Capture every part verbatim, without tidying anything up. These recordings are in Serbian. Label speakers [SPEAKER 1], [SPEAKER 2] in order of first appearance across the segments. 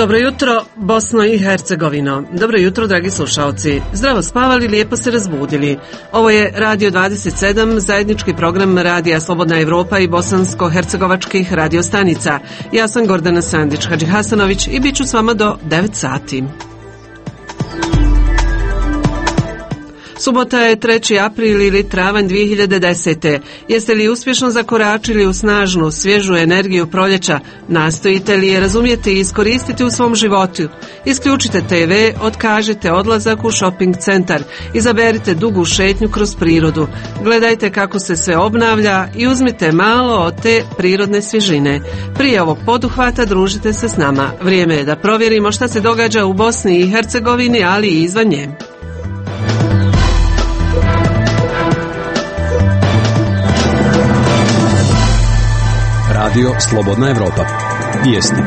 [SPEAKER 1] Dobro jutro, Bosno i Hercegovino. Dobro jutro, dragi slušaoci. Zdravo spavali, lijepo se razbudili. Ovo je Radio dvadeset sedam, zajednički program Radija Slobodna Evropa i bosansko-hercegovačkih radiostanica. Ja sam Gordana Sandić Hadži Hasanović i bit ću s vama do devet sati. Subota je treći april ili travanj dvije hiljade desete. Jeste li uspješno zakoračili u snažnu, svježu energiju proljeća? Nastojite li je razumjeti i iskoristiti u svom životu? Isključite te ve, otkažite odlazak u shopping centar, izaberite dugu šetnju kroz prirodu. Gledajte kako se sve obnavlja i uzmite malo od te prirodne svježine. Prije ovog poduhvata družite se s nama. Vrijeme je da provjerimo šta se događa u Bosni i Hercegovini, ali i izvan nje.
[SPEAKER 2] Radio Slobodna Evropa. Vijesti.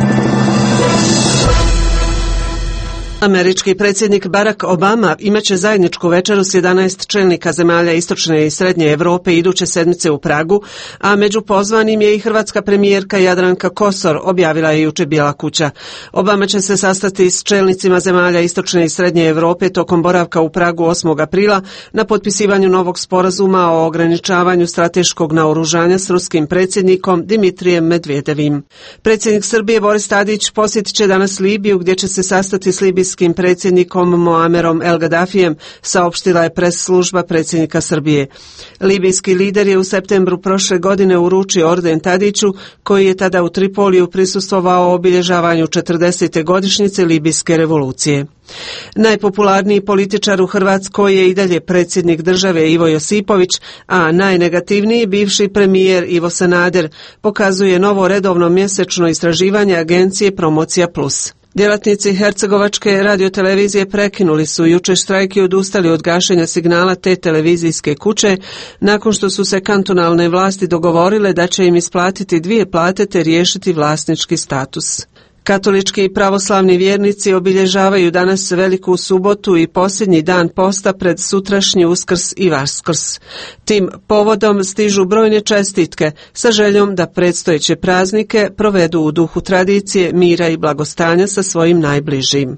[SPEAKER 1] Američki predsjednik Barack Obama imaće zajedničku večeru s jedanaest čelnika zemalja istočne i srednje Europe iduće sedmice u Pragu, a među pozvanim je i hrvatska premijerka Jadranka Kosor, objavila je jučer Bijela kuća. Obama će se sastati s čelnicima zemalja istočne i srednje Europe tokom boravka u Pragu osmog aprila na potpisivanju novog sporazuma o ograničavanju strateškog naoružanja s ruskim predsjednikom Dimitrijem Medvedevim. Predsjednik Srbije Boris Tadić posjetit će danas Libiju, gdje će se sastati s libijskim predsjednikom Muammerom El Gaddafijem, saopštila je pres služba predsjednika Srbije. Libijski lider je u septembru prošle godine uručio orden Tadiću, koji je tada u Tripoliju prisustvovao obilježavanju četrdesete godišnjice libijske revolucije. Najpopularniji političar u Hrvatskoj je i dalje predsjednik države Ivo Josipović, a najnegativniji bivši premijer Ivo Sanader, pokazuje novo redovno mjesečno istraživanje agencije Promocija plus. Djelatnici Hercegovačke radiotelevizije prekinuli su jučer štrajk i odustali od gašenja signala te televizijske kuće nakon što su se kantonalne vlasti dogovorile da će im isplatiti dvije plate te riješiti vlasnički status. Katolički i pravoslavni vjernici obilježavaju danas Veliku subotu i posljednji dan posta pred sutrašnji Uskrs i Vaskrs. Tim povodom stižu brojne čestitke sa željom da predstojeće praznike provedu u duhu tradicije, mira i blagostanja sa svojim najbližim.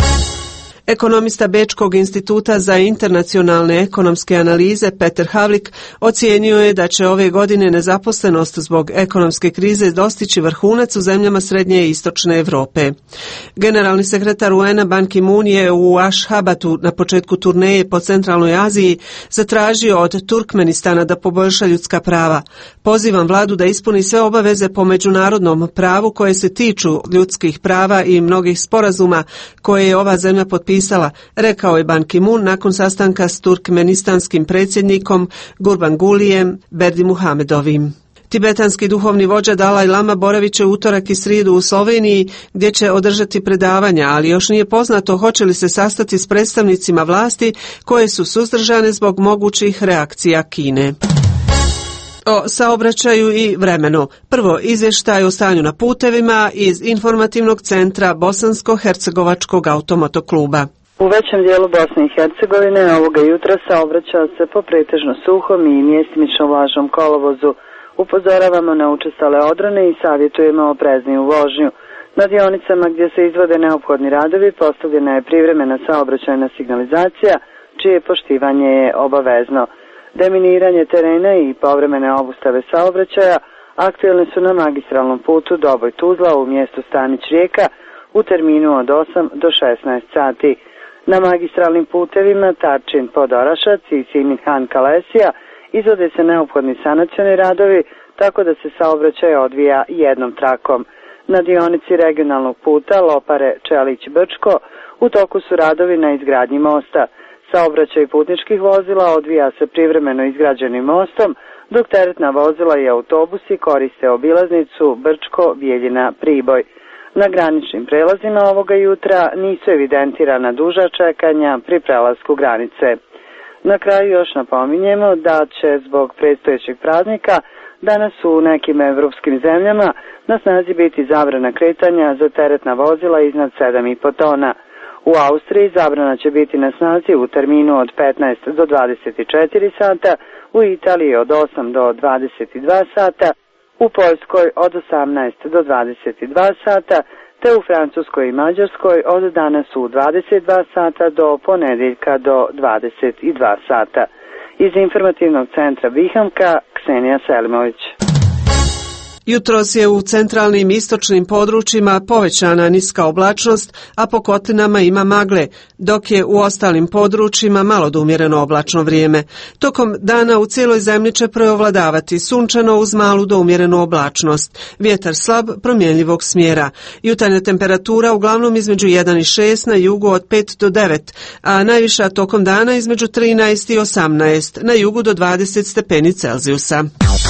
[SPEAKER 1] Ekonomista Bečkog instituta za internacionalne ekonomske analize Peter Havlik ocijenio je da će ove godine nezaposlenost zbog ekonomske krize dostići vrhunac u zemljama srednje i istočne Europe. Generalni sekretar U N-a Ban Ki-moon je u Ašhabatu na početku turneje po centralnoj Aziji zatražio od Turkmenistana da poboljša ljudska prava. Pozivam vladu da ispuni sve obaveze po međunarodnom pravu koje se tiču ljudskih prava i mnogih sporazuma koje je ova zemlja potpisala, rekao je Ban Ki-moon nakon sastanka s turkmenistanskim predsjednikom Gurbangulijem Berdimuhamedovim. Tibetanski duhovni vođa Dalaj Lama boravit će utorak i srijedu u Sloveniji, gdje će održati predavanja, ali još nije poznato hoće li se sastati s predstavnicima vlasti koje su suzdržane zbog mogućih reakcija Kine. O saobraćaju i vremenu. Prvo, izvještaj o stanju na putevima iz informativnog centra Bosansko-hercegovačkog automotokluba.
[SPEAKER 3] U većem dijelu Bosne i Hercegovine ovoga jutra saobraća se po pretežno suhom i mjestimično vlažnom kolovozu. Upozoravamo na učestale odrone i savjetujemo oprezniju vožnju. Na dionicama gdje se izvode neophodni radovi postavljena je privremena saobraćajna signalizacija, čije poštivanje je obavezno. Deminiranje terena i povremene obustave saobraćaja aktuelne su na magistralnom putu Doboj-Tuzla u mjestu Stanić-Rijeka u terminu od osam do šesnaest sati. Na magistralnim putevima Tarčin-Podorašac i Simin-Han-Kalesija izvode se neophodni sanacioni radovi, tako da se saobraćaj odvija jednom trakom. Na dionici regionalnog puta Lopare-Čelić-Brčko u toku su radovi na izgradnji mosta. Saobraćaj putničkih vozila odvija se privremeno izgrađenim mostom, dok teretna vozila i autobusi koriste obilaznicu Brčko-Bijeljina-Priboj. Na graničnim prelazima ovoga jutra nisu evidentirana duža čekanja pri prelasku granice. Na kraju još napominjemo da će zbog predstojećeg praznika danas u nekim evropskim zemljama na snazi biti zabrana kretanja za teretna vozila iznad sedam i po tona. U Austriji zabrana će biti na snazi u terminu od petnaest do dvadeset četiri sata, u Italiji od osam do dvadeset dva sata, u Poljskoj od osamnaest do dvadeset dva sata, te te u Francuskoj i Mađarskoj od danas u dvadeset dva sata do ponedeljka do dvadeset dva sata. Iz informativnog centra Bihamka, Ksenija Selimović.
[SPEAKER 1] Jutros je u centralnim istočnim područjima povećana niska oblačnost, a po kotlinama ima magle, dok je u ostalim područjima malo do umjereno oblačno vrijeme. Tokom dana u cijeloj zemlji će preovladavati sunčano uz malu do umjerenu oblačnost. Vjetar slab, promjenljivog smjera. Jutarnja temperatura uglavnom između jedan i šest, na jugu od pet do devet, a najviša tokom dana između trinaest i osamnaest, na jugu do dvadeset stepeni Celzijusa.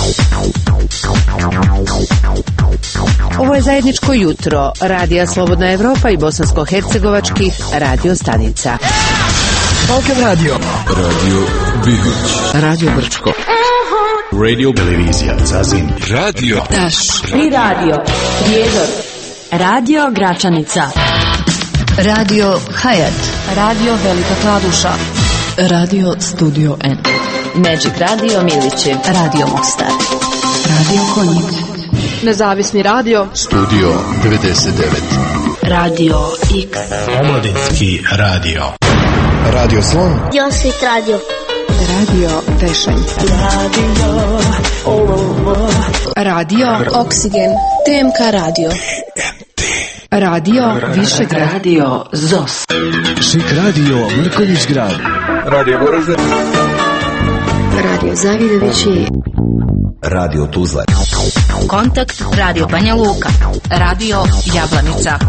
[SPEAKER 4] Ovo je zajedničko jutro Radija Slobodna Evropa i bosansko-hercegovačkih radio stanica.
[SPEAKER 2] Balkan Radio, Radio Bihać, Radio Brčko, Radio Televizija Zazin, Radio
[SPEAKER 5] Taš, Tri Radio, Prijedor, Radio Gračanica, Radio Hayat, Radio Velika Kladuša, Radio Studio N, Magic Radio Milići, Radio Mostar, Radio Konjic, Nezavisni radio
[SPEAKER 6] Studio devedeset devet,
[SPEAKER 5] Radio X,
[SPEAKER 7] Omladinski radio,
[SPEAKER 6] Radio Slon,
[SPEAKER 8] Josit radio,
[SPEAKER 5] Radio Tešanj, Radio Olovo, Radio Oksigen, T M K radio, Radio Višegrad, Radio Zos,
[SPEAKER 2] Šik Radio Mrkonjić Grad,
[SPEAKER 6] Radio Goražde,
[SPEAKER 8] Radio Zavidovići,
[SPEAKER 6] Radio Tuzla,
[SPEAKER 5] Kontakt Radio Banja Luka, Radio Jablanica.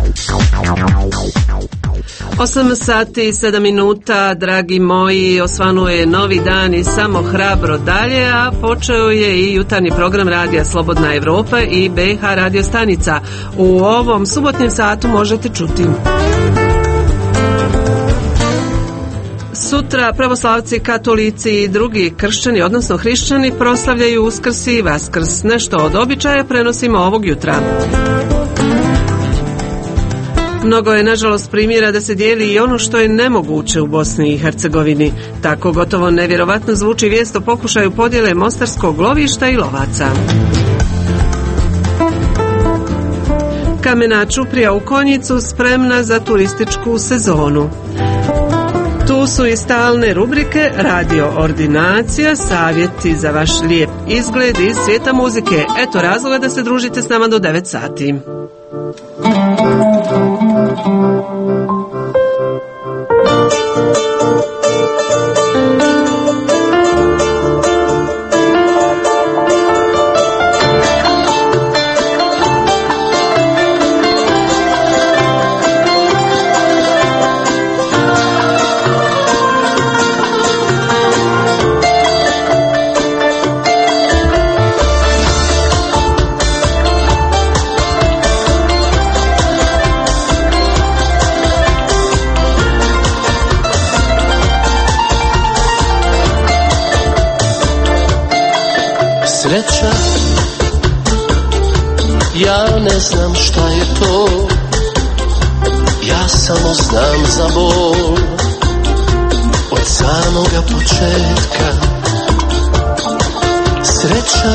[SPEAKER 1] osam sati i sedam minuta, dragi moji, osvanuje novi dan i samo hrabro dalje, a počeo je i jutarnji program Radija Slobodna Evropa i B H radio stanica. U ovom subotnjem satu možete čuti: sutra pravoslavci, katolici i drugi kršćani, odnosno hrišćani, proslavljaju Uskrs i Vaskrs. Nešto od običaja prenosimo ovog jutra. Mnogo je, nažalost, primjera da se dijeli i ono što je nemoguće u Bosni i Hercegovini. Tako gotovo nevjerovatno zvuči vijest o pokušaju podjele mostarskog lovišta i lovaca. Kamena čuprija u Konjicu spremna za turističku sezonu. Tu su i stalne rubrike Radio Ordinacija, savjeti za vaš lijep izgled iz svijeta muzike. Eto razloga da se družite s nama do devet sati.
[SPEAKER 9] Sreća, ja ne znam šta je to, ja samo znam za bol od samoga početka. Sreća,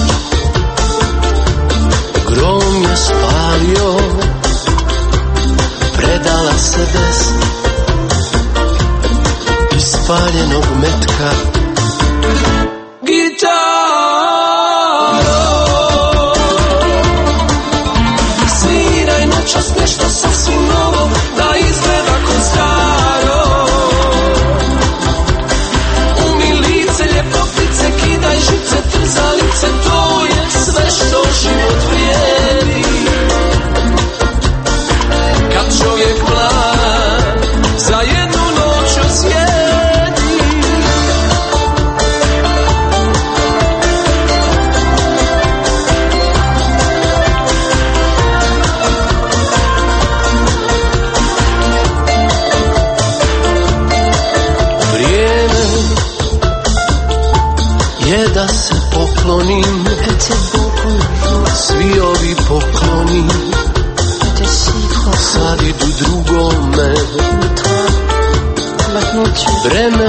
[SPEAKER 9] grom je spalio, predala se bez ispaljenog metka. Nešto sasvim novo, da izgleda ko staro. Umi lice, ljepotice, kidaj žice, trzalice, to je sve što život vrijedi. Kad čovjek mlad za jednu noć osjedi. Da se poklonim, svi ovi pokloni sad idu drugome. Vreme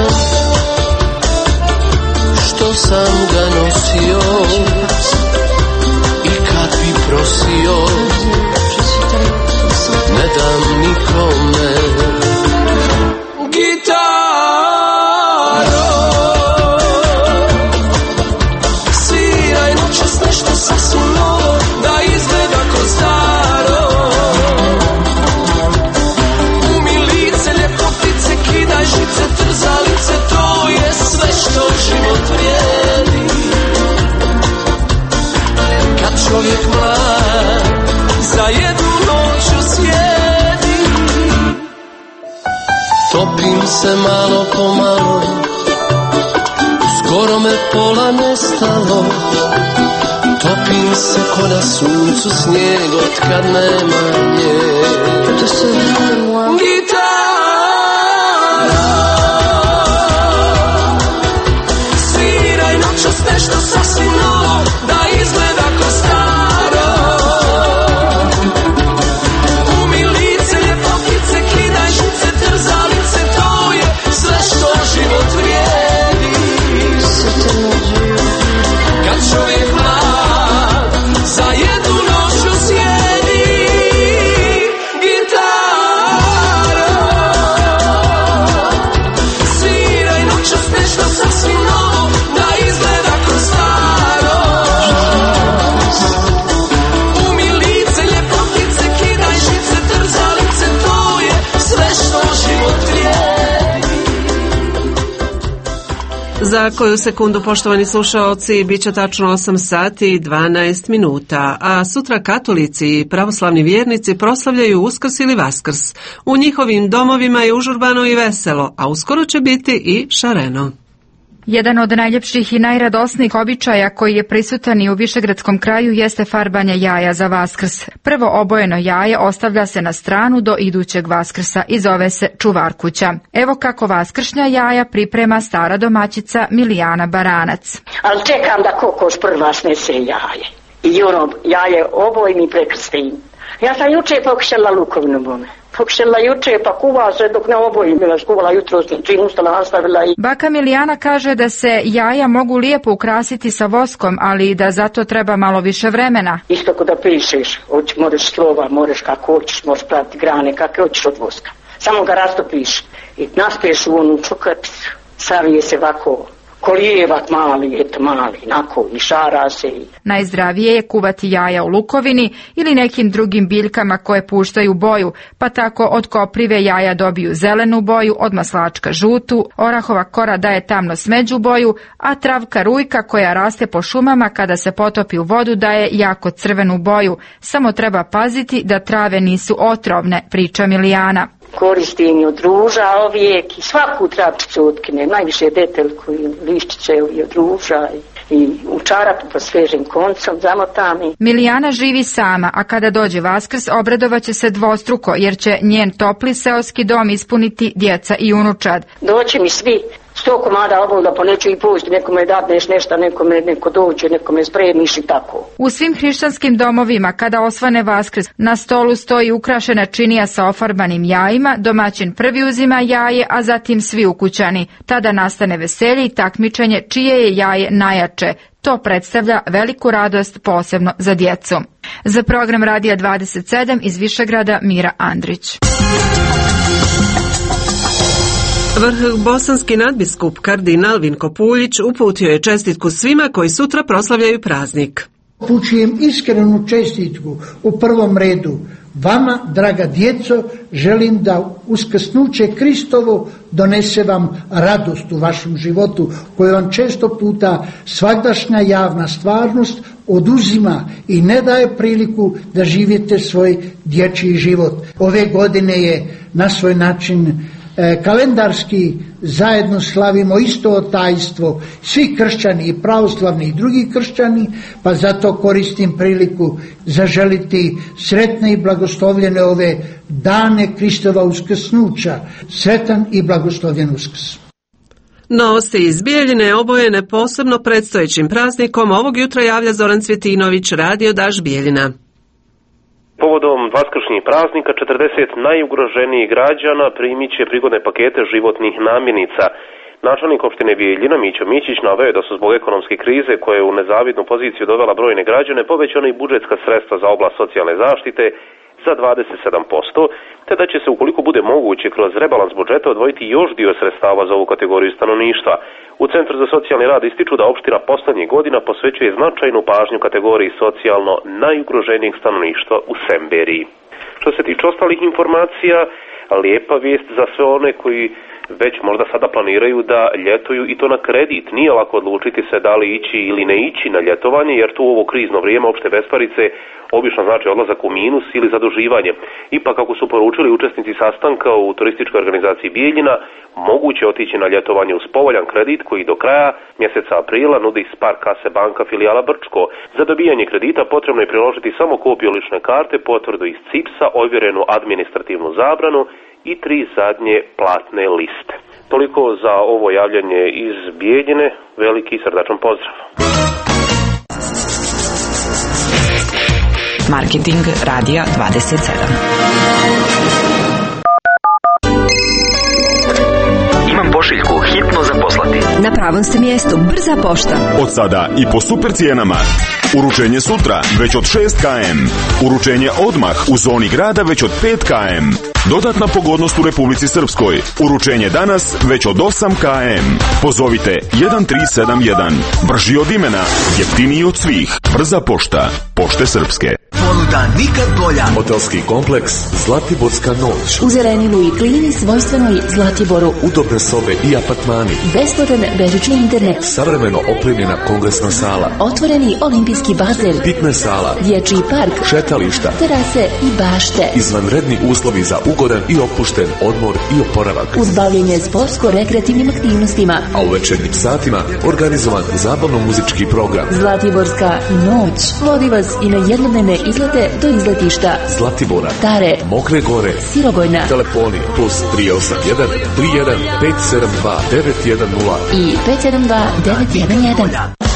[SPEAKER 9] što sam ga nosio i kad bi prosio topim se malo po malo, skoro me pola nestalo. Topim se ko na suncu snijeg od kad nema nje. Gitara, sviraj noćas nešto sasvim novo, da izgleda ko staro. Umi lice, ljepotice, kidaj žice, trzalice, to je sve što život vrijedi. Kad čovjek mlad za jednu noć osjedi. Gitara, sviraj noćas nešto sasvim novo, da izgleda ko staro. Umi lice, ljepotice, kidaj žice, trzalice, to je sve što život vrijedi.
[SPEAKER 1] Za koju sekundu, poštovani slušaoci, bit će tačno osam sati i dvanaest minuta, a sutra katolici i pravoslavni vjernici proslavljaju Uskrs ili Vaskrs. U njihovim domovima je užurbano i veselo, a uskoro će biti i šareno.
[SPEAKER 10] Jedan od najljepših i najradosnijih običaja koji je prisutan i u Višegradskom kraju jeste farbanje jaja za Vaskrs. Prvo obojeno jaje ostavlja se na stranu do idućeg Vaskrsa i zove se čuvarkuća. Evo kako vaskršnja jaja priprema stara domaćica Milijana Baranac.
[SPEAKER 11] Ali čekam da kokoš prva snese jaje. I ono jaje obojim i prekrstim. Ja sam juče pokušala lukovnu bome. Pokušala juče pa kuva se dok ne obojim. Bila skuvala jutro, čim ustala nastavila i...
[SPEAKER 10] Baka Milijana kaže da se jaja mogu lijepo ukrasiti sa voskom, ali da zato treba malo više vremena.
[SPEAKER 11] Isto kod da pišeš, možeš slova, možeš kako hoćeš, možeš praviti grane, kakve hoćeš od voska. Samo ga rastopiš i naspiješ u onu čukapicu, savije se ovako... Kolijevat mali, eto mali, nako, i šara se.
[SPEAKER 10] Najzdravije je kuvati jaja u lukovini ili nekim drugim biljkama koje puštaju boju, pa tako od koprive jaja dobiju zelenu boju, od maslačka žutu, orahova kora daje tamno smeđu boju, a travka rujka koja raste po šumama kada se potopi u vodu daje jako crvenu boju. Samo treba paziti da trave nisu otrovne, priča Milijana.
[SPEAKER 11] Koristim i od ruža ovijek i svaku travčicu otkinem, najviše detelku i liščiće i od ruža i, i u čarapu po svežim koncom zamotam. I...
[SPEAKER 10] Milijana živi sama, a kada dođe Vaskrs obradovaće se dvostruko jer će njen topli seoski dom ispuniti djeca i unučad.
[SPEAKER 11] Doći mi svi. Sto komada obavlja, pa neću i pusti, nekome dadneš nešto, nekome neko dođe, nekome spremiš i tako.
[SPEAKER 10] U svim hrišćanskim domovima, kada osvane Vaskrs, na stolu stoji ukrašena činija sa ofarbanim jajima, domaćin prvi uzima jaje, a zatim svi ukućani. Tada nastane veselje i takmičenje čije je jaje najjače. To predstavlja veliku radost, posebno za djecu. Za program Radija dvadeset sedam iz Višegrada, Mira Andrić.
[SPEAKER 1] Vrh bosanski nadbiskup kardinal Vinko Puljić uputio je čestitku svima koji sutra proslavljaju praznik.
[SPEAKER 12] Upućujem iskrenu čestitku u prvom redu vama, draga djeco, želim da uskrsnuće Kristovo donese vam radost u vašem životu, koju vam često puta svagdašnja javna stvarnost oduzima i ne daje priliku da živite svoj dječji život. Ove godine je na svoj način kalendarski zajedno slavimo isto tajstvo, svi kršćani i pravoslavni i drugi kršćani, pa zato koristim priliku zaželiti sretne i blagoslovljene ove dane Kristova uskrsnuća. Sretan i blagoslovljen Uskrs.
[SPEAKER 1] Novosti iz Bijeljine obojene posebno predstojećim praznikom ovog jutra javlja Zoran Cvjetinović, Radio Daš Bijeljina.
[SPEAKER 13] Povodom vaskršnjih praznika četrdeset najugroženijih građana primit će prigodne pakete životnih namirnica. Načelnik opštine Bijeljina Mićo Mićić naveo da su zbog ekonomske krize koja je u nezavidnu poziciju dovela brojne građane povećana i budžetska sredstva za oblast socijalne zaštite za dvadeset sedam posto, te da će se ukoliko bude moguće kroz rebalans budžeta odvojiti još dio sredstava za ovu kategoriju stanovništva. U Centru za socijalni rad ističu da opština poslednjih godina posvećuje značajnu pažnju kategoriji socijalno najugroženijeg stanovništva u Semberiji. Što se tiče ostalih informacija, lijepa vijest za sve one koji već možda sada planiraju da ljetuju i to na kredit. Nije lako odlučiti se da li ići ili ne ići na ljetovanje, jer tu u ovo krizno vrijeme opšte besparice obično znači odlazak u minus ili zaduživanje. Ipak, kako su poručili učesnici sastanka u turističkoj organizaciji Bijeljina, moguće otići na ljetovanje uz povoljan kredit koji do kraja mjeseca aprila nudi Spar Kase banka filijala Brčko. Za dobijanje kredita potrebno je priložiti samo kopiju lične karte, potvrdu iz C I P S-a, ovjerenu administrativnu zabranu i tri zadnje platne liste. Toliko za ovo javljanje iz Bijeljine. Veliki i srdačan pozdrav.
[SPEAKER 5] Marketing Radija dvadeset sedam.
[SPEAKER 14] Imam pošiljku, hitno za poslati.
[SPEAKER 5] Na pravom ste mjestu, brza pošta.
[SPEAKER 15] Od sada i po super cijenama. Uručenje sutra već od šest kilometara. Uručenje odmah u zoni grada već od pet kilometara. Dodatna pogodnost u Republici Srpskoj. Uručenje danas već od osam kilometara. Pozovite jedan tri sedam jedan. Brži od imena, jeftiniji od svih. Brza pošta. Pošte Srpske.
[SPEAKER 2] Ponuda nikad bolja. Hotelski kompleks Zlatiborska noć.
[SPEAKER 16] U Zeleninu i Klini svojstvenoj Zlatiboru.
[SPEAKER 2] Udobne sobe i apartmani.
[SPEAKER 16] Besplatan bežični internet.
[SPEAKER 2] Savremeno opremljena kongresna sala.
[SPEAKER 16] Otvoreni olimpijski bazen.
[SPEAKER 2] Fitness sala.
[SPEAKER 16] Dječji park.
[SPEAKER 2] Šetališta.
[SPEAKER 16] Terase i bašte.
[SPEAKER 2] Izvanredni uslovi za ugodan i opušten odmor i oporavak.
[SPEAKER 16] Uz bavljenje sportsko-rekreativnim aktivnostima.
[SPEAKER 2] A u večernjim satima organizovan zabavno-muzički program.
[SPEAKER 16] Zlatiborska noć. Vodi vas i na jednodnevne izlete do izletišta
[SPEAKER 2] Zlatibora,
[SPEAKER 16] Tare,
[SPEAKER 2] Mokre Gore,
[SPEAKER 16] Sirogojna.
[SPEAKER 2] Telefoni plus tri osam jedan tri jedan pet sedam dva devet jedan nula
[SPEAKER 16] i pet sedam dva devet jedan jedan.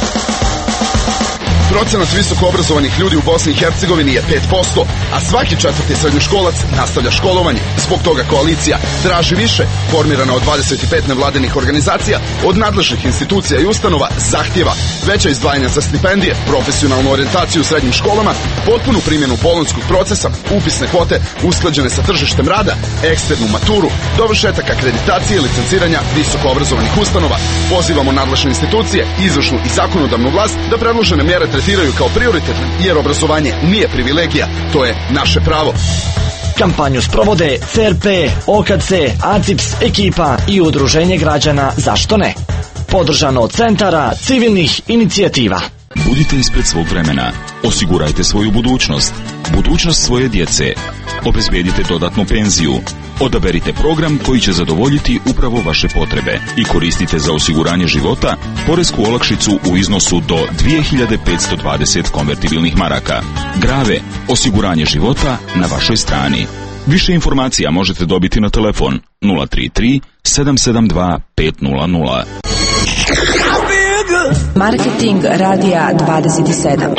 [SPEAKER 17] Procenat visoko obrazovanih ljudi u Bosni i Hercegovini je pet posto, a svaki četvrti srednjoškolac nastavlja školovanje. Zbog toga koalicija traži više, formirana od dvadeset pet nevladinih organizacija, od nadležnih institucija i ustanova zahtjeva veća izdvajanja za stipendije, profesionalnu orijentaciju u srednjim školama, potpunu primjenu bolonjskog procesa, upisne kvote usklađene sa tržištem rada, eksternu maturu, dovršetak akreditacije i licenciranja visoko obrazovanih ustanova. Pozivamo nadležne institucije, izvršnu i zakonodavnu vlast da predložene mjere tretiraju kao prioritetne, jer obrazovanje nije privilegija, to je naše pravo.
[SPEAKER 18] Kampanju sprovode C R P, O K C, A C I P S, ekipa i udruženje građana Zašto ne? Podržano od centara civilnih inicijativa.
[SPEAKER 19] Budite ispred svog vremena. Osigurajte svoju budućnost. Budućnost svoje djece. Obezbedite dodatnu penziju. Odaberite program koji će zadovoljiti upravo vaše potrebe i koristite za osiguranje života poresku olakšicu u iznosu do dvije hiljade petsto dvadeset konvertibilnih maraka. Grave, osiguranje života na vašoj strani. Više informacija možete dobiti na telefon nula tri tri sedam sedam dva pet nula nula.
[SPEAKER 5] Marketing Radija dvadeset sedam.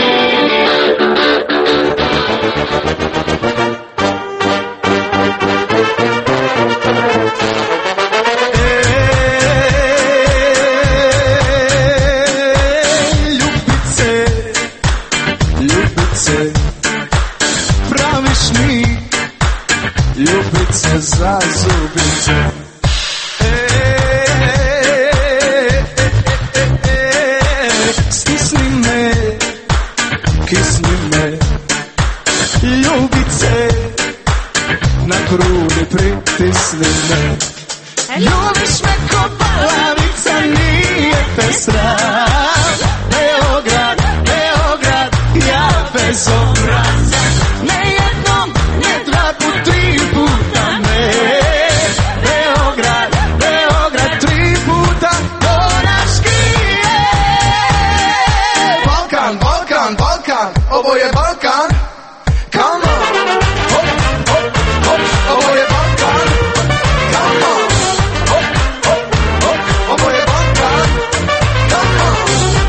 [SPEAKER 9] Ljubice za zubice, stisni me, kisni me, ljubice, na grudi pritisni me. Ljubiš me ko palavica, nije te sram. Beograd, Beograd, ja bezobrazan. Ne jednom, ne dva put, tri puta me. Beograd, Beograd, tri puta moraški je. Balkan, Balkan, Balkan, ovo je Balkan. Come on, hop, hop, hop, ovo je Balkan. Come on, hop, hop, hop, ovo je Balkan. Come on.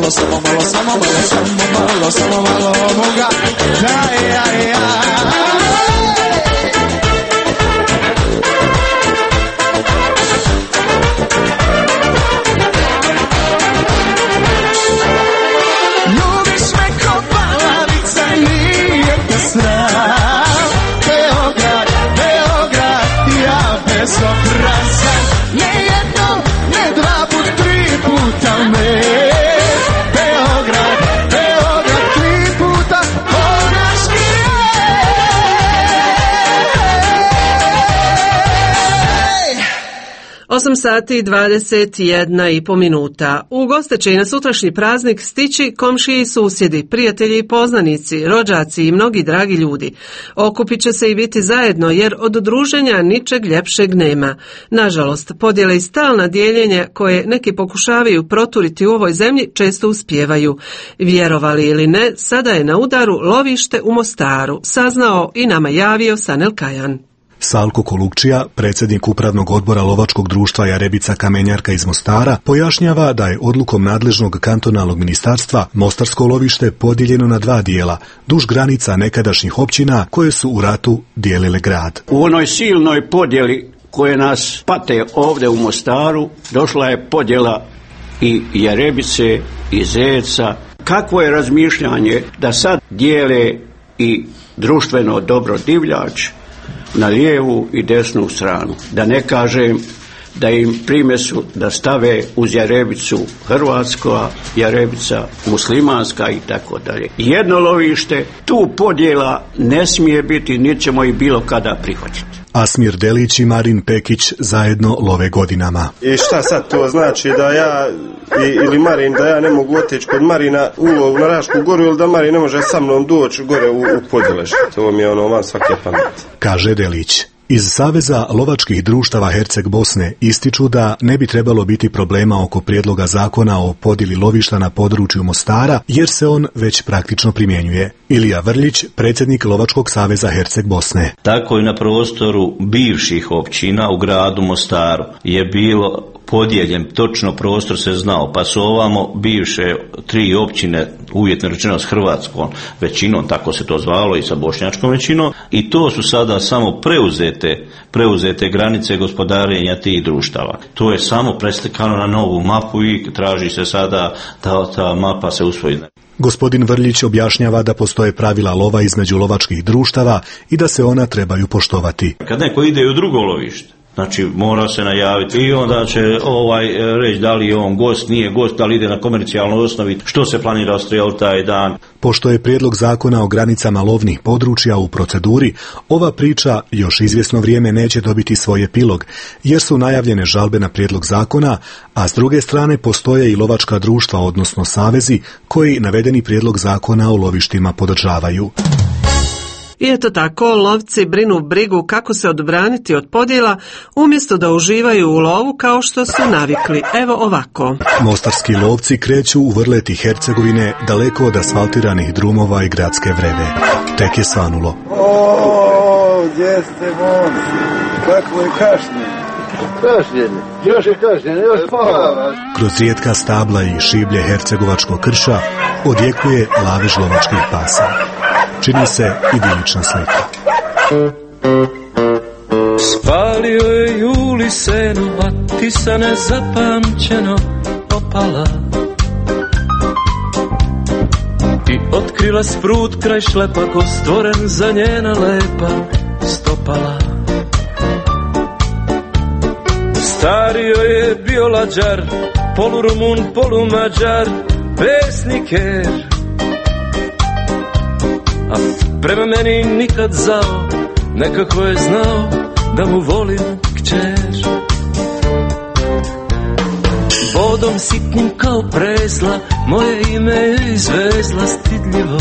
[SPEAKER 9] malo, samo malo, samo malo, samo malo, samo malo moga. Ja, ja, ja. Ljubiš me ko palavica, nije te sram. Beograd, Beograd, ja bezobrazan. Ne jedno, ne dva put, tri puta me. Beograd, Beograd, tri puta moraš mi
[SPEAKER 1] osam sati i dvadeset jedna i po minuta. U goste će i na sutrašnji praznik stići komšije i susjedi, prijatelji i poznanici, rođaci i mnogi dragi ljudi. Okupit će se i biti zajedno jer od druženja ničeg ljepšeg nema. Nažalost, podjele i stalna dijeljenja koje neki pokušavaju proturiti u ovoj zemlji često uspijevaju. Vjerovali ili ne, sada je na udaru lovište u Mostaru, saznao i nama javio Sanel Kajan.
[SPEAKER 20] Salko Kolukčija, predsjednik upravnog odbora lovačkog društva Jarebica Kamenjarka iz Mostara, pojašnjava da je odlukom nadležnog kantonalnog ministarstva Mostarsko lovište podijeljeno na dva dijela, duž granica nekadašnjih općina koje su u ratu dijelile grad.
[SPEAKER 21] U onoj silnoj podjeli koje nas pate ovdje u Mostaru, došla je podjela i Jarebice i Zeca. Kakvo je razmišljanje da sad dijele i društveno dobro divljač na lijevu i desnu stranu. Da ne kažem da im primesu da stave uz Jarebicu hrvatska, Jarebica muslimanska i tako dalje. Jedno lovište, tu podjela ne smije biti, niti ćemo i bilo kada prihvatiti.
[SPEAKER 20] Asmir Delić i Marin Pekić zajedno love godinama.
[SPEAKER 22] I šta sad to znači da ja i, ili Marin, da ja ne mogu otići kod Marina u lov na Rašku goru ili da Marin ne može sa mnom doći gore u, u podjelež. To mi je ono van svake pameti.
[SPEAKER 20] Kaže Delić. Iz Saveza lovačkih društava Herceg Bosne ističu da ne bi trebalo biti problema oko prijedloga zakona o podjeli lovišta na području Mostara, jer se on već praktično primjenjuje. Ilija Vrlić, predsjednik Lovačkog saveza Herceg Bosne.
[SPEAKER 23] Tako i na prostoru bivših općina u gradu Mostaru je bilo podijeljen, točno prostor se znao, pa su ovamo bivše tri općine, uvjetno rečeno s hrvatskom većinom, tako se to zvalo, i sa bošnjačkom većinom, i to su sada samo preuzete, preuzete granice gospodarenja tih društava. To je samo preslikano na novu mapu i traži se sada da ta mapa se usvoji.
[SPEAKER 20] Gospodin Vrlić objašnjava da postoje pravila lova između lovačkih društava i da se ona trebaju poštovati.
[SPEAKER 23] Kad neko ide u drugo lovište, znači mora se najaviti i onda će ovaj reći da li je on gost, nije gost, da li ide na komercijalnoj osnovi, što se planira ostrijeti taj dan.
[SPEAKER 20] Pošto je prijedlog zakona o granicama lovnih područja u proceduri, ova priča još izvjesno vrijeme neće dobiti svoj epilog, jer su najavljene žalbe na prijedlog zakona, a s druge strane postoje i lovačka društva, odnosno savezi, koji navedeni prijedlog zakona o lovištima podržavaju.
[SPEAKER 1] I eto tako, lovci brinu brigu kako se odbraniti od podjela, umjesto da uživaju u lovu kao što su navikli. Evo ovako.
[SPEAKER 20] Mostarski lovci kreću u vrleti Hercegovine, daleko od asfaltiranih drumova i gradske vrede. Tek je svanulo.
[SPEAKER 22] O, gdje ste, momci? Kako je kašnje? Kašnjenje, još je kašnjenje, još spava.
[SPEAKER 20] Kroz rijetka stabla i šiblje hercegovačkog krša odjekuje lavež lovačkih pasa. Čini se idilična slika.
[SPEAKER 9] Spalio je Juli seno, a ti sa nezapamćeno opala. I otkrila sprut kraj šlepa, ko stvoren za njena lepa stopala. Stario je bio lađar, polurumun, polumađar, pesniker. A prema meni nikad zao, nekako je znao da mu volim kćer. Vodom sitnim kao presla, moje ime je izvezla stidljivo.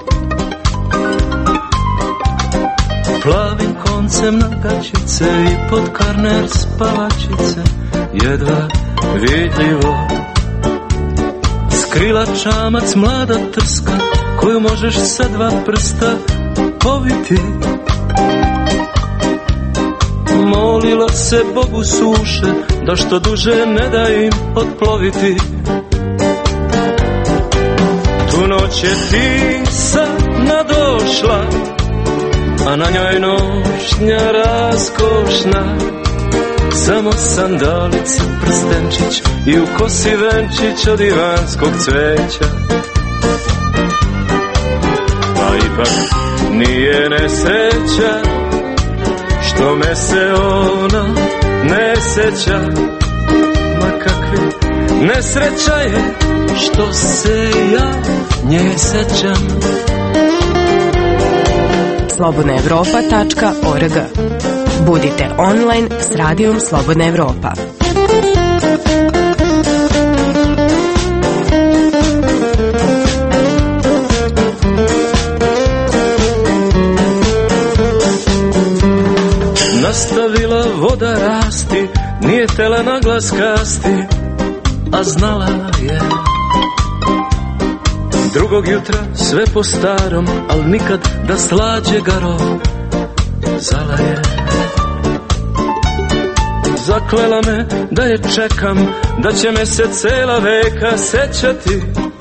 [SPEAKER 9] Plavim koncem na gaćice i pod karner spavačice, jedva vidljivo. Skrila čamac mlada trska, koju možeš sa dva prsta poviti. Molila se Bogu suše, da što duže ne da im otploviti.
[SPEAKER 3] Noć je tiha nadošla, a na njoj nošnja raskošna. Samo sandalica, prstenčić i u kosi venčić od ivanskog cveća. Pa ipak nije nesreća što me se ona ne seća. Ma kakvi nesreća je što se ja nje sećam.
[SPEAKER 4] slobodna evropa tačka org. Budite online s radijom Slobodna Evropa.
[SPEAKER 3] Nastavila voda rasti, nije tela na glas kasti, a znala je. Drugog jutra sve po starom, al nikad da slađe garo. Zala je. Zaklela me da je čekam, da će me se cela veka sećati.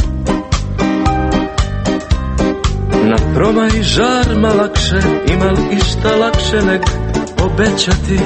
[SPEAKER 3] Na promaj žarma lakše, ima li išta lakše nek obećati.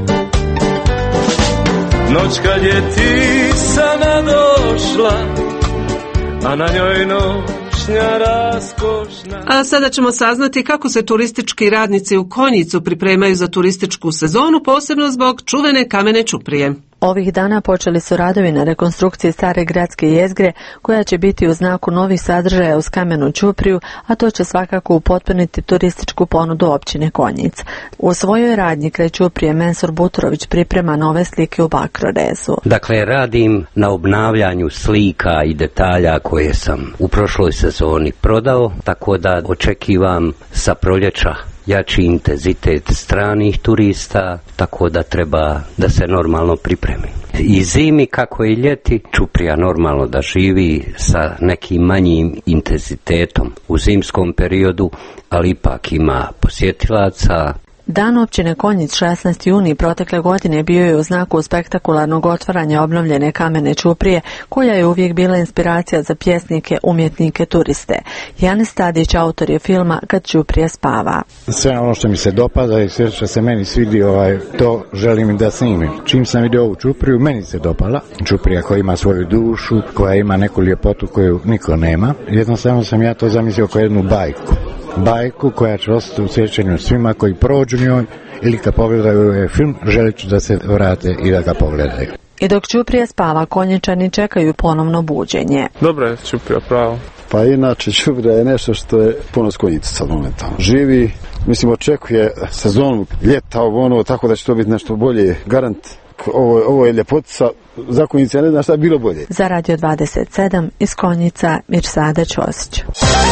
[SPEAKER 3] Noć kad je tiha nadošla, a na njoj nošnja raskošna.
[SPEAKER 1] A sada ćemo saznati kako se turistički radnici u Konjicu pripremaju za turističku sezonu, posebno zbog čuvene kamene ćuprije.
[SPEAKER 7] Ovih dana počeli su radovi na rekonstrukciji stare gradske jezgre, koja će biti u znaku novih sadržaja uz kamenu ćupriju, a to će svakako upotpuniti turističku ponudu općine Konjic. U svojoj radnji kraj ćuprije Mensur Buturović priprema nove slike u bakrorezu.
[SPEAKER 24] Dakle, radim na obnavljanju slika i detalja koje sam u prošloj sezoni prodao, tako da očekivam sa proljeća jači intenzitet stranih turista, tako da treba da se normalno pripremi. I zimi kako i ljeti, ćuprija normalno da živi sa nekim manjim intenzitetom u zimskom periodu, ali ipak ima posjetilaca.
[SPEAKER 7] Dan općine Konjic šesnaesti juni protekle godine bio je u znaku spektakularnog otvaranja obnovljene kamene ćuprije, koja je uvijek bila inspiracija za pjesnike, umjetnike, turiste. Janis Tadić, autor je filma Kad ćuprija spava.
[SPEAKER 25] Sve ono što mi se dopada i sve što se meni svidi, ovaj, to želim i da snimim. Čim sam vidio ovu ćupriju, meni se dopala. Ćuprija koja ima svoju dušu, koja ima neku ljepotu koju niko nema. Jednostavno sam ja to zamislio kao jednu bajku. Bajku koja će ostati u sjećanju svima koji prođu njoj ili kad pogledaju ovaj film, želit ću da se vrate i da ga pogledaju.
[SPEAKER 7] I dok ćuprija spava, Konjičani čekaju ponovno buđenje.
[SPEAKER 26] Dobro je ćuprija, pravo.
[SPEAKER 27] Pa inače ćuprija je nešto što je puno s Konjica sad momentalno. Živi, mislim, očekuje sezonu ljeta, ovo ono, tako da će to biti nešto bolje, garant. Ovo, ovo je ljepotica, za Konjica ja ne znam šta je bilo bolje.
[SPEAKER 7] Za Radio dvadeset sedam iz Konjica, Mirsada Ćosić.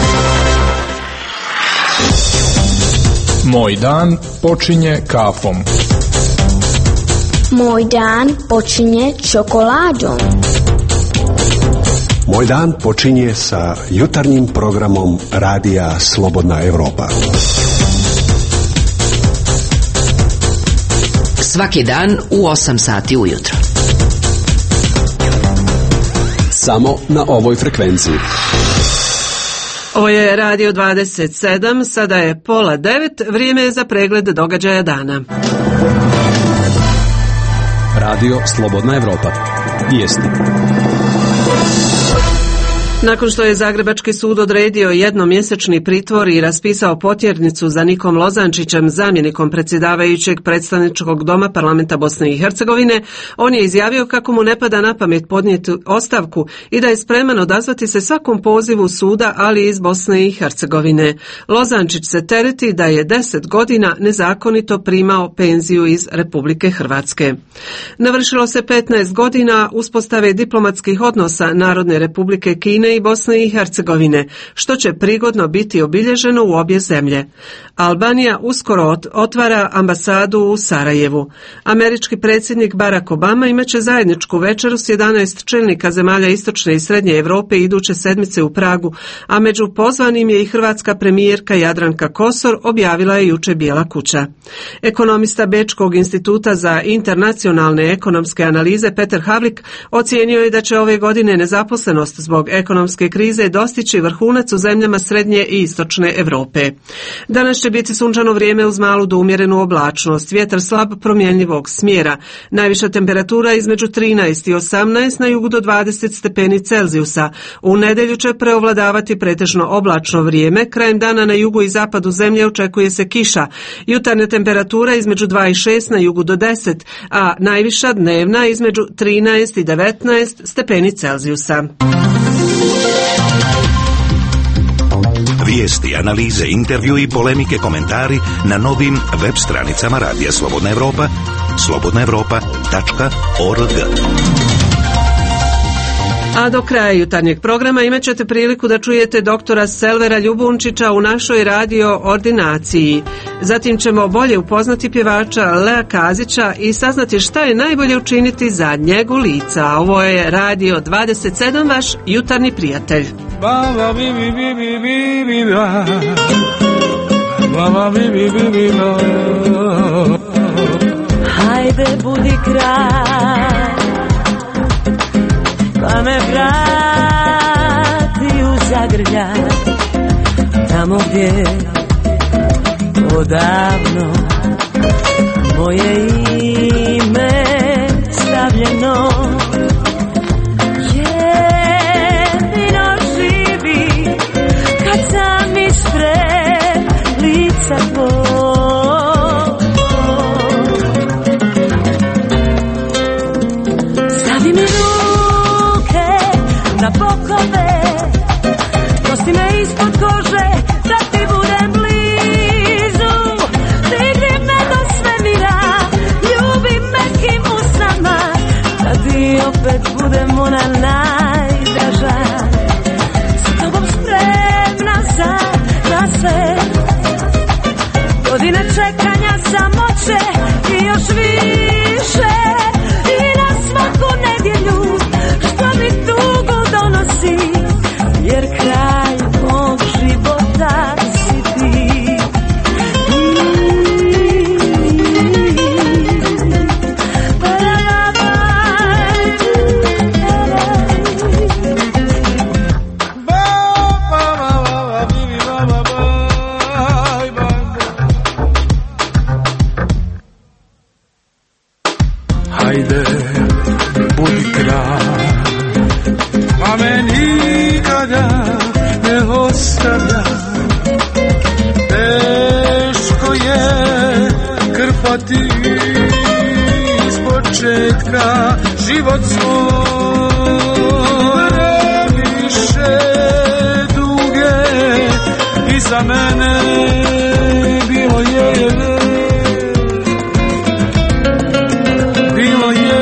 [SPEAKER 28] Moj dan počinje kafom.
[SPEAKER 8] Moj dan počinje čokoladom.
[SPEAKER 29] Moj dan počinje sa jutarnjim programom Radija Slobodna Evropa.
[SPEAKER 5] Svaki dan u osam sati ujutro.
[SPEAKER 29] Samo na ovoj frekvenciji.
[SPEAKER 1] Ovo je Radio dvadeset sedam, sada je pola devet, vrijeme je za pregled događaja dana.
[SPEAKER 29] Radio Slobodna Evropa. Vijesti.
[SPEAKER 1] Nakon što je Zagrebački sud odredio jednomjesečni pritvor i raspisao potjernicu za Nikom Lozančićem, zamjenikom predsjedavajućeg predstavničkog doma parlamenta Bosne i Hercegovine, on je izjavio kako mu ne pada na pamet podnijeti ostavku i da je spreman odazvati se svakom pozivu suda, ali iz Bosne i Hercegovine. Lozančić se tereti da je deset godina nezakonito primao penziju iz Republike Hrvatske. Navršilo se petnaest godina uspostave diplomatskih odnosa Narodne Republike Kine i Bosne i Hercegovine, što će prigodno biti obilježeno u obje zemlje. Albanija uskoro otvara ambasadu u Sarajevu. Američki predsjednik Barack Obama imaće zajedničku večeru s jedanaest čelnika zemalja istočne i srednje Europe iduće sedmice u Pragu, a među pozvanim je i hrvatska premijerka Jadranka Kosor, objavila je juče Bijela kuća. Ekonomista Bečkog instituta za internacionalne ekonomske analize Peter Havlik ocijenio je da će ove godine nezaposlenost zbog ekonomske ekonomske krize dostići vrhunac u zemljama srednje i istočne Europe. Danas će biti sunčano vrijeme uz malu do umjerenu oblačnost, vjetar slab promjenjivog smjera, najviša temperatura između trinaest i osamnaest, na jugu do dvadeset stepeni Celzijusa. U nedjelju će preovladavati pretežno oblačno vrijeme, krajem dana na jugu i zapadu zemlje očekuje se kiša, jutarnja temperatura između dva i šest, na jugu do deset, a najviša dnevna između trinaest i devetnaest stepeni Celzijusa.
[SPEAKER 2] Vijesti, analize, intervju i polemike, komentari na novim web stranicama Radija Slobodna Evropa, slobodna evropa tačka org.
[SPEAKER 1] A do kraja jutarnjeg programa imat ćete priliku da čujete doktora Selvera Ljubunčića u našoj radio ordinaciji. Zatim ćemo bolje upoznati pjevača Lea Kazića i saznati šta je najbolje učiniti za njegu lica. Ovo je Radio dvadeset sedam, vaš jutarnji prijatelj.
[SPEAKER 9] Baba bi bi bi bi bi bi ba. Baba bi bi bi bi ba.
[SPEAKER 6] Hajde budi kraj, pa me vrati u zagrljaj, tamo gdje odavno moje ime stavljeno. Jedino živi kad sam ispred lica tvoj. Stavi mi na bokove, nosi me ispod kože, da ti budem blizu. Digni me do svemira, ljubi me kim usnama, da ti opet budem ona najdraža. S tobom spremna sam na sve, godine čekanja samoće i još više, i na svaku nedjelju što mi tugu donosi, jer kraj mog života si ti.
[SPEAKER 9] Hajde, budi kraj, pa me nikada ne ostavlja. Teško je krpati iz početka život svoj. Više duge i za mene bilo je, bilo je.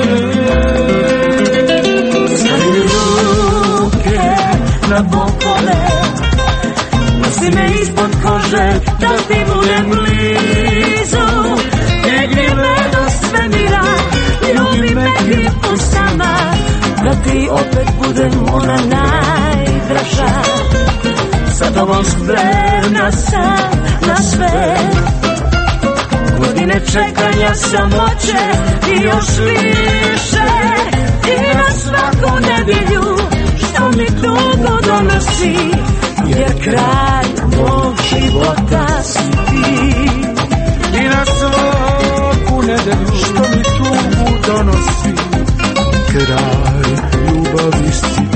[SPEAKER 9] Na bokove, nosi me ispod kože, da ti budem blizu. Digni me do svemira, ljubi me tim usama, da ti opet budem ona najdraža. Sa tobom spremna sam na sve, godine čekanja samoće i još više, i na svaku nedjelju što mi tugu donosi, jer kraj mog života si ti. I na svaku nedelju što mi tugu donosi, kraj ljubavi si ti.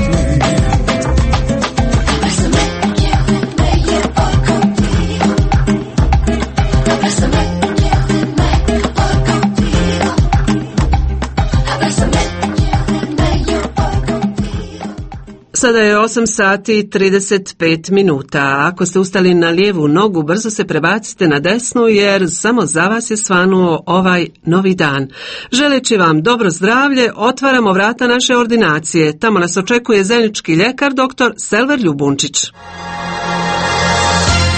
[SPEAKER 1] Sada je osam sati i trideset pet minuta. Ako ste ustali na lijevu nogu, brzo se prebacite na desnu, jer samo za vas je svanuo ovaj novi dan. Želeći vam dobro zdravlje, otvaramo vrata naše ordinacije. Tamo nas očekuje zelnički ljekar doktor Selver Ljubunčić.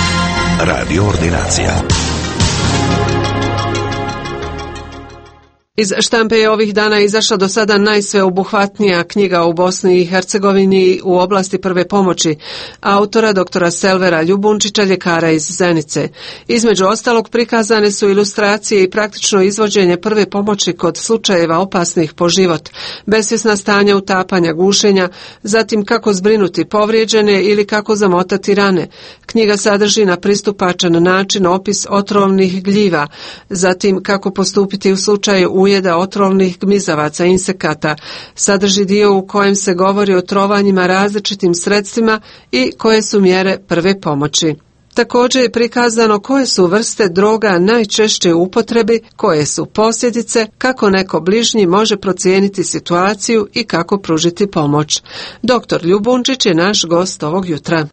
[SPEAKER 2] Radio ordinacija.
[SPEAKER 1] Iz štampe je ovih dana izašla do sada najsveobuhvatnija knjiga u Bosni i Hercegovini u oblasti prve pomoći, autora doktora Selvera Ljubunčića, ljekara iz Zenice. Između ostalog prikazane su ilustracije i praktično izvođenje prve pomoći kod slučajeva opasnih po život, besvjesna stanja utapanja, gušenja, zatim kako zbrinuti povrijeđene ili kako zamotati rane. Knjiga sadrži na pristupačan način opis otrovnih gljiva, zatim kako postupiti u slučaju ujeda otrovnih gmizavaca, insekata. Sadrži dio u kojem se govori o trovanjima različitim sredstvima i koje su mjere prve pomoći. Također je prikazano koje su vrste droga najčešće u upotrebi, koje su posljedice, kako neko bližnji može procijeniti situaciju i kako pružiti pomoć. Doktor Ljubunčić je naš gost ovog jutra.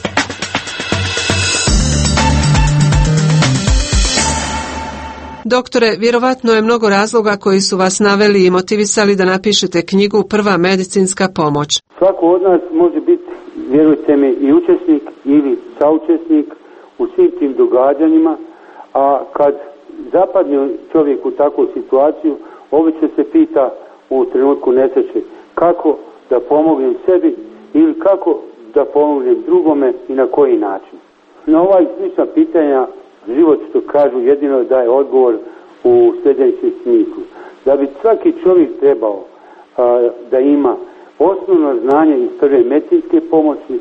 [SPEAKER 1] Doktore, vjerovatno je mnogo razloga koji su vas naveli i motivisali da napišete knjigu Prva medicinska pomoć.
[SPEAKER 10] Svako od nas može biti, vjerujte mi, i učesnik ili saučesnik u svim tim događanjima, a kad zapadne čovjek u takvu situaciju, obično se pita u trenutku nesreće kako da pomognem sebi ili kako da pomognem drugome i na koji način. Na ova i slična pitanja život, što kažu, jedino daje odgovor u sljedećem smislu. Da bi svaki čovjek trebao a, da ima osnovno znanje iz prve medicinske pomoći,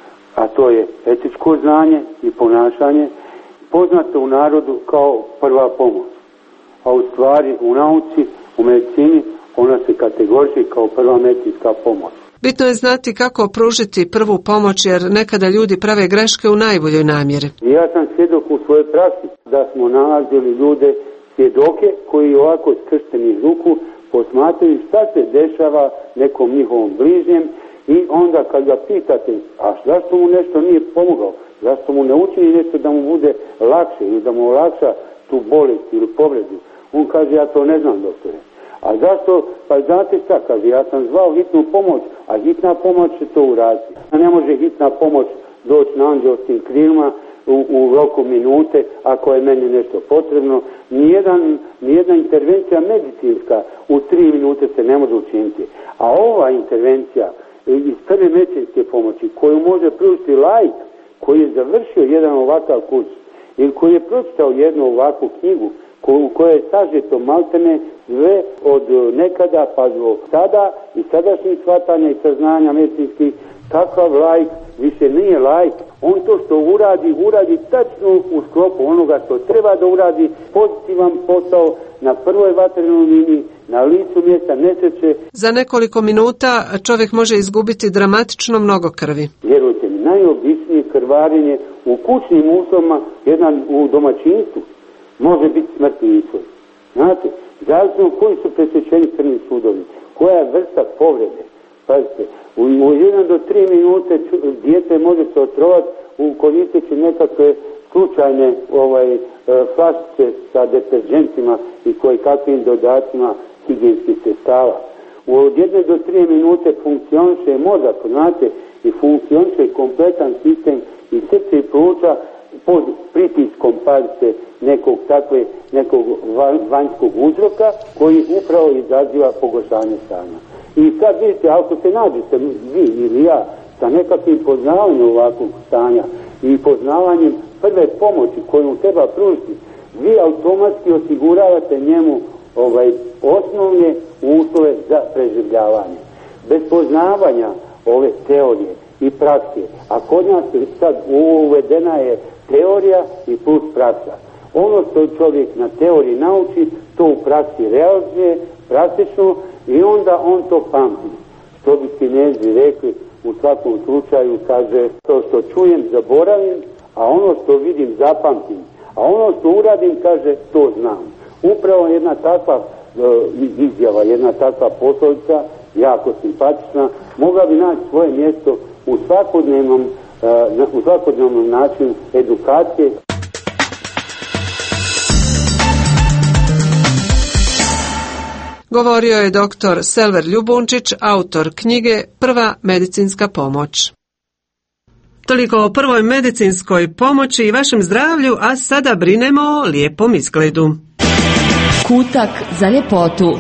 [SPEAKER 10] a to je etičko znanje i ponašanje, poznato u narodu kao prva pomoć. A u stvari u nauci, u medicini, ona se kategoriše kao prva medicinska pomoć.
[SPEAKER 1] Bitno je znati kako pružiti prvu pomoć, jer nekada ljudi prave greške u najboljoj namjeri.
[SPEAKER 10] Ja sam svjedok u svojoj praksi da smo nalazili ljude, svjedoke, koji ovako skrštenih ruku posmatraju šta se dešava nekom njihovom bližnjem i onda kad ga pitate, a zašto mu nešto nije pomogao, zašto mu ne učini nešto da mu bude lakše ili da mu olakša tu bolest ili povredu, on kaže, ja to ne znam, doktore. A zašto? Pa znate šta, kaže, ja sam zvao hitnu pomoć, a hitna pomoć će to uraditi. Ne može hitna pomoć doći na anđelskim krilima u, u roku minute, ako je meni nešto potrebno. Nijedan, nijedna intervencija medicinska u tri minute se ne može učiniti. A ova intervencija iz prve medicinske pomoći, koju može pružiti laik, koji je završio jedan ovakav kurs, ili koji je pročitao jednu ovakvu knjigu, u kojoj je sažeto maltene sve od nekada pa do sada i sadašnjih shvatanja i saznanja medicinskih, takav laik više nije laik. On to što uradi, uradi tačno u sklopu onoga što treba da uradi, pozitivan posao na prvoj vatrenoj liniji, na licu mjesta nesreće.
[SPEAKER 1] Za nekoliko minuta čovjek može izgubiti dramatično mnogo krvi.
[SPEAKER 10] Vjerujte mi, najobičnije krvarenje u kućnim uslovima, jedan u domaćinstvu, može biti smrtni ishod. Znate, zavisno koji su presječeni crni sudovi, koja je vrsta povrede. Pazite, u, u jedan do tri minute dijete može se otrovati koristeći nekakve slučajne ovaj, flašice sa deterđentima i koji kakvim dodacima higijenskih sredstava. Od jedne do tri minute funkcioniše mozak, znate, i funkcioniše kompletan sistem i srce i pluća pod pritiskom, pazite, nekog takve, nekog vanjskog uzroka koji upravo izaziva pogoršanje stanja. I sad vidite, ako se nađete vi ili ja sa nekakvim poznavanjem ovakvog stanja i poznavanjem prve pomoći koju treba pružiti, vi automatski osiguravate njemu ovaj, osnovne uslove za preživljavanje. Bez poznavanja ove teorije i prakse, a kod nas sad uvedena je teorija i plus praksa. Ono što čovjek na teoriji nauči, to u praksi realizuje, praktično, i onda on to pamti. Što bi Kinezi rekli, u svakom slučaju, kaže, to što čujem zaboravim, a ono što vidim zapamtim, a ono što uradim, kaže, to znam. Upravo jedna takva uh, izjava, jedna takva poslovica, jako simpatična, mogla bi naći svoje mjesto u svakodnevnom, uh, u svakodnevnom načinu edukacije.
[SPEAKER 1] Govorio je doktor Selver Ljubunčić, autor knjige Prva medicinska pomoć. Toliko o prvoj medicinskoj pomoći i vašem zdravlju, a sada brinemo o lijepom izgledu.
[SPEAKER 11] Kutak za ljepotu.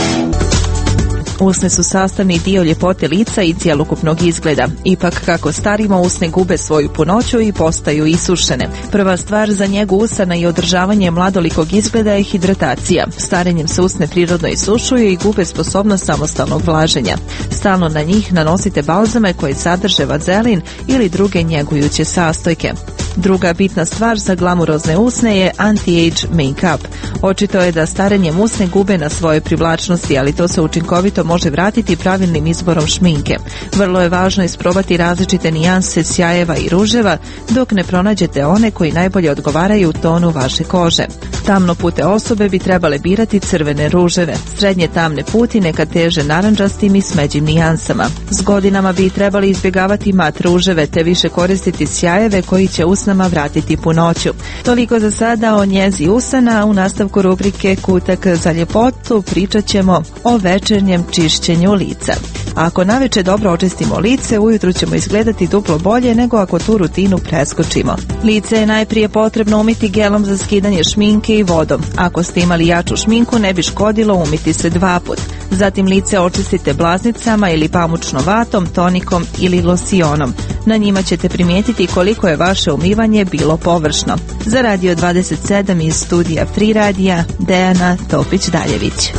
[SPEAKER 12] Usne su sastavni dio ljepote lica i cjelokupnog izgleda. Ipak, kako starimo, usne gube svoju punoću i postaju isušene. Prva stvar za njegu usana i održavanje mladolikog izgleda je hidratacija. Starenjem se usne prirodno isušuju i gube sposobnost samostalnog vlaženja. Stalno na njih nanosite balzame koji sadrže vazelin ili druge njegujuće sastojke. Druga bitna stvar za glamurozne usne je anti-age make-up. Očito je da starenjem usne gube na svoje privlačnosti, ali to se učinkovito može vratiti pravilnim izborom šminke. Vrlo je važno isprobati različite nijanse sjajeva i ruževa dok ne pronađete one koji najbolje odgovaraju tonu vaše kože. Tamnopute osobe bi trebale birati crvene ruževe. Srednje tamne puti neka teže narandžastim i smeđim nijansama. S godinama bi trebali izbjegavati mat ruževe te više koristiti sjajeve koji će usnama vratiti punoću. Toliko za sada o njezi usana. U nastavku rubrike Kutak za ljepotu pričat ćemo o večernjem čišćenju lica. Ako naveče dobro očistimo lice, ujutru ćemo izgledati duplo bolje nego ako tu rutinu preskočimo. Lice je najprije potrebno umiti gelom za skidanje šminke i vodom. Ako ste imali jaču šminku, ne bi škodilo umiti se dva put. Zatim lice očistite blaznicama ili pamučnom vatom, tonikom ili losionom. Na njima ćete primijetiti koliko je vaše umivanje bilo površno. Za Radio dvadeset sedam iz studija Free Radija, Dejana Topić-Daljević.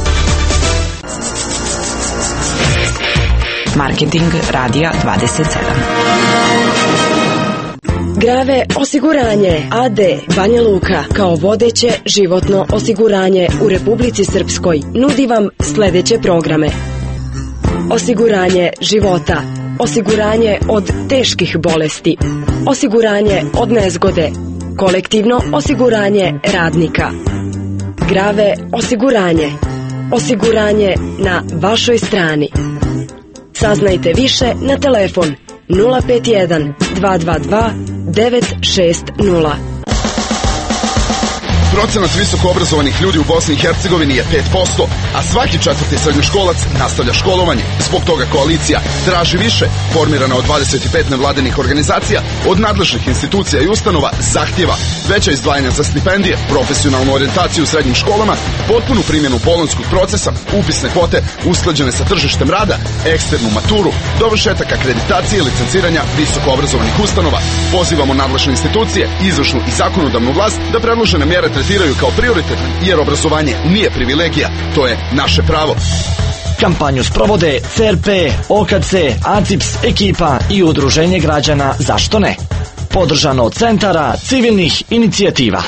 [SPEAKER 4] Marketing Radija dvadeset sedam.
[SPEAKER 13] Grave osiguranje A D Banja Luka kao vodeće životno osiguranje u Republici Srpskoj nudi vam sljedeće programe: osiguranje života, osiguranje od teških bolesti, osiguranje od nezgode, kolektivno osiguranje radnika, Grave osiguranje, osiguranje na vašoj strani. Saznajte više na telefon nula pet jedan dva dva dva devet šest nula.
[SPEAKER 14] Procenat visoko obrazovanih ljudi u Bosni i Hercegovini je pet posto, a svaki četvrti srednjoškolac nastavlja školovanje. Zbog toga koalicija traži više, formirana od dvadeset pet nevladinih organizacija, od nadležnih institucija i ustanova zahtjeva veća izdvajanja za stipendije, profesionalnu orijentaciju u srednjim školama, potpunu primjenu bolonjskog procesa, upisne kvote usklađene sa tržištem rada, eksternu maturu, dovršetak akreditacije i licenciranja visoko obrazovanih ustanova. Pozivamo nadležne institucije, izvršnu i zakonodavnu vlast da predložene mjere tretiraju kao prioritetne, jer obrazovanje nije privilegija, to je naše pravo.
[SPEAKER 15] Kampanju sprovode C R P, O K C, A C I P S, ekipa i udruženje građana Zašto ne? Podržano od centara civilnih inicijativa.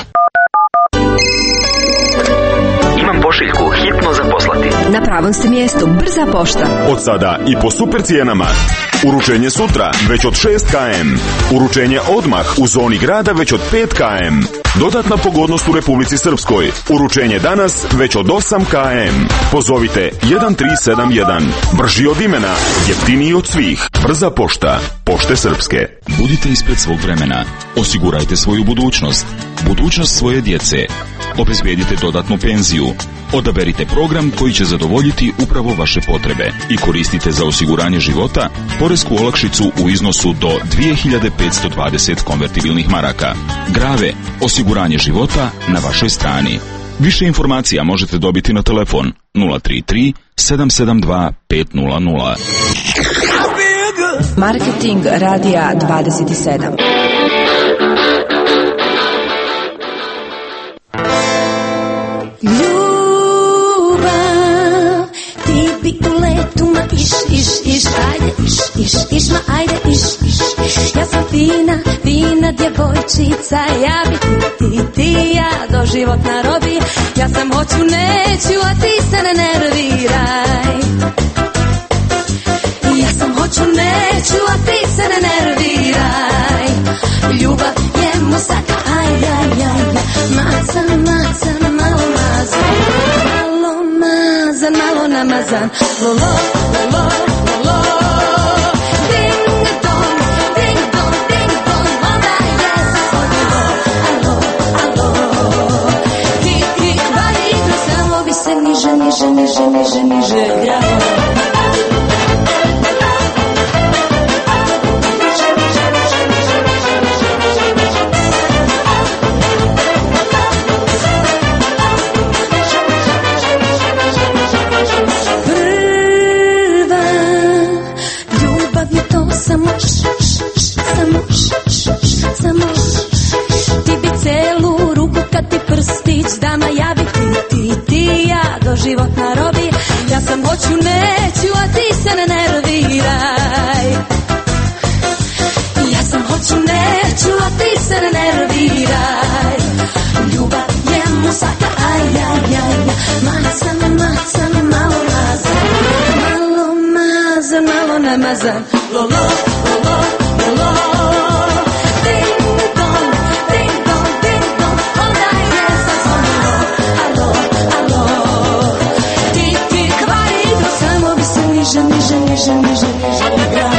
[SPEAKER 16] Imam pošiljku, hitno za poslati.
[SPEAKER 4] Na pravom ste mjestu, brza pošta.
[SPEAKER 17] Od sada i po super cijenama. Uručenje sutra već od šest kilometara. Uručenje odmah u zoni grada već od pet kilometara. Dodatna pogodnost u Republici Srpskoj. Uručenje danas već od osam kilometara. Pozovite jedan tri sedam jedan. Brži od imena, jeftiniji od svih. Brza pošta. Pošte Srpske.
[SPEAKER 19] Budite ispred svog vremena. Osigurajte svoju budućnost. Budućnost svoje djece. Obezbijedite dodatnu penziju. Odaberite program koji će zadovoljiti upravo vaše potrebe i koristite za osiguranje života poresku olakšicu u iznosu do dvije hiljade petsto dvadeset konvertibilnih maraka. Grave, osiguranje života na vašoj strani. Više informacija možete dobiti na telefon nula tri tri sedam sedam dva pet nula nula.
[SPEAKER 4] Marketing Radija dvadeset sedam.
[SPEAKER 6] Bi u letu, ma iš, iš, iš, ajde, iš, iš, iš, ma ajde, iš, iš. Ja sam fina, fina djevojčica, ja bi ti, ti, ti, ja doživotna robija. Ja sam hoću, neću, a ti se ne nerviraj. Ja sam hoću, neću, a ti se ne nerviraj. Ljubav je musaka, aj, aj, aj, aj. Mazan, mazan, malo mazan. Namazan, malo namazan, lo lo, lo lo, lo lo. Ding dong, ding dong, ding dong, onda je zvonilo, alo, alo. Hit, hit, vali igru, samo bi se niže, niže, niže, niže, niže gralo. neću, a ti se ne nerviraj. Ljubav je muzaka, aj, aj, aj, mazan, mazan, malo mazan, malo mazan, malo namazan, lo, lo, lo, lo, lo, lo. Ding dong, ding dong, ding dong, onda je zazvonilo, alo, alo. Ti, ti kvari igru, samo bi se niže, niže, niže, niže, niže igrao.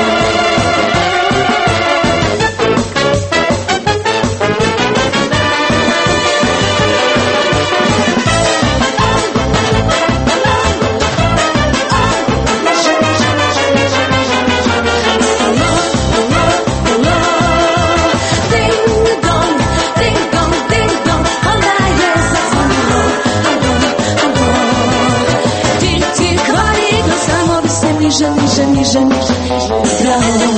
[SPEAKER 6] Niže, niže, niže, niže, niže,